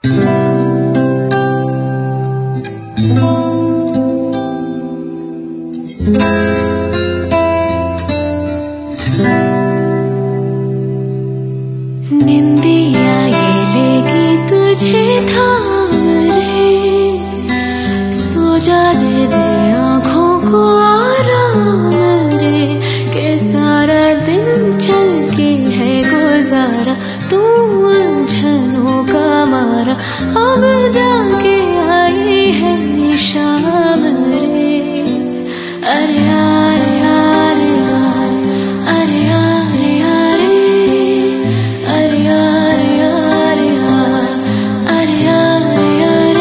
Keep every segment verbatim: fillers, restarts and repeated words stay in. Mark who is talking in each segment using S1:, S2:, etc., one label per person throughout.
S1: निंदिया ये लेगी तुझे थाम रे, सो जा दे दे आँखों को आराम रे, के सारा दिन चल के है गुजारा, तू उलझनों का मारा, अब जाके आई है शाम रे। अरे यार यार यार, अरे यार यार, अरे यार यार यार, अरे यार यार।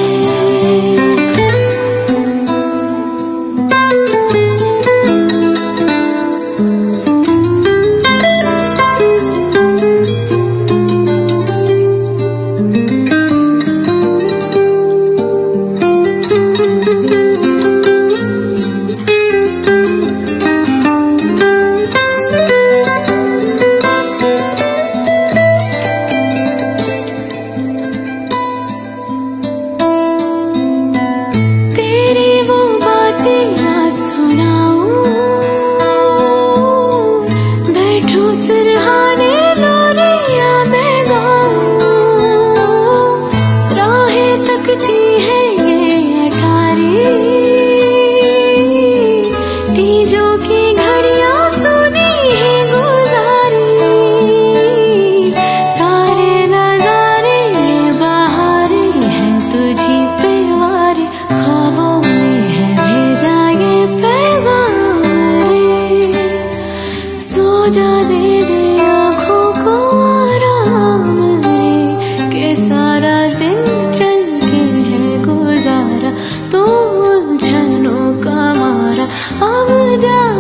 S1: सिरहाने लोरिया में गाऊं, राहें तकती है ये अटारी, तीजों की घड़ियां सुनी है गुजारी, सारे नजारे बहारे हैं तुझी पे वारे, ख्वाबों में है भेजा ये पैगाम रे, सो जा दे दे आँखों को आराम रे, के सारा दिन चल के है गुजारा, तू उलझनों का मारा, अब जा